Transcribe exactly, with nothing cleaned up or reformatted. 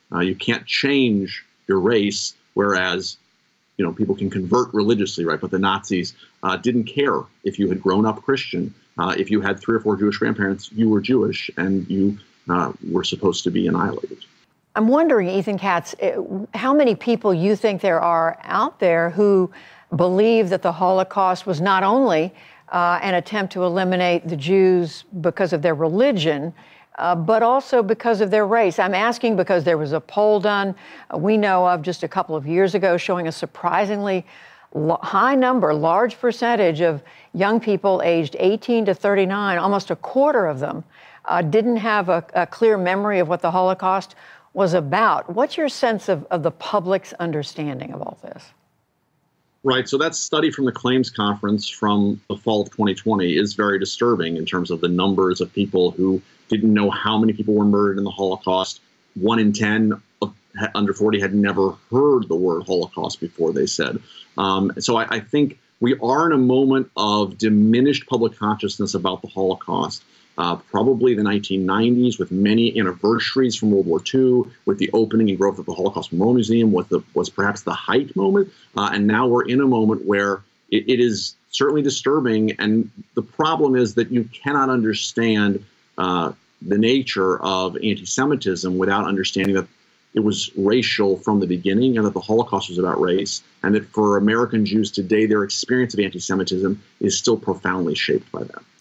Uh, you can't change your race, whereas, you know, people can convert religiously, right? But the Nazis uh, didn't care if you had grown up Christian. Uh, if you had three or four Jewish grandparents, you were Jewish, and you uh, were supposed to be annihilated. I'm wondering, Ethan Katz, how many people you think there are out there who believe that the Holocaust was not only uh, an attempt to eliminate the Jews because of their religion, uh, but also because of their race. I'm asking because there was a poll done uh, we know of just a couple of years ago showing a surprisingly high number, large percentage of young people aged eighteen to thirty-nine, almost a quarter of them, uh, didn't have a, a clear memory of what the Holocaust was about. What's your sense of, of the public's understanding of all this? Right. So that study from the Claims Conference from the fall of twenty twenty is very disturbing in terms of the numbers of people who didn't know how many people were murdered in the Holocaust. One in ten of, under forty had never heard the word Holocaust before, they said. Um, so I, I think we are in a moment of diminished public consciousness about the Holocaust. Uh, probably the nineteen nineties, with many anniversaries from World War Two, with the opening and growth of the Holocaust Memorial Museum, was, the, was perhaps the height moment. Uh, and now we're in a moment where it, it is certainly disturbing. And the problem is that you cannot understand uh, the nature of anti-Semitism without understanding that it was racial from the beginning and that the Holocaust was about race, and that for American Jews today, their experience of anti-Semitism is still profoundly shaped by that.